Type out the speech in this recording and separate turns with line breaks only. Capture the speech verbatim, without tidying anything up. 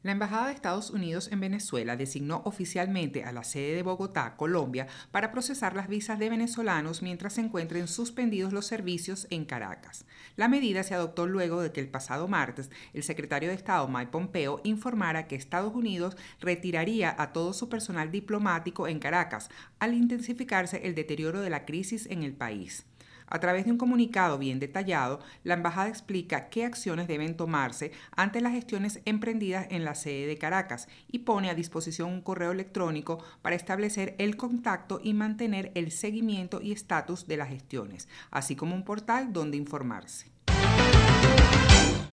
La Embajada de Estados Unidos en Venezuela designó oficialmente a la sede de Bogotá, Colombia, para procesar las visas de venezolanos mientras se encuentren suspendidos los servicios en Caracas. La medida se adoptó luego de que el pasado martes el secretario de Estado Mike Pompeo informara que Estados Unidos retiraría a todo su personal diplomático en Caracas al intensificarse el deterioro de la crisis en el país. A través de un comunicado bien detallado, la embajada explica qué acciones deben tomarse ante las gestiones emprendidas en la sede de Caracas y pone a disposición un correo electrónico para establecer el contacto y mantener el seguimiento y estatus de las gestiones, así como un portal donde informarse.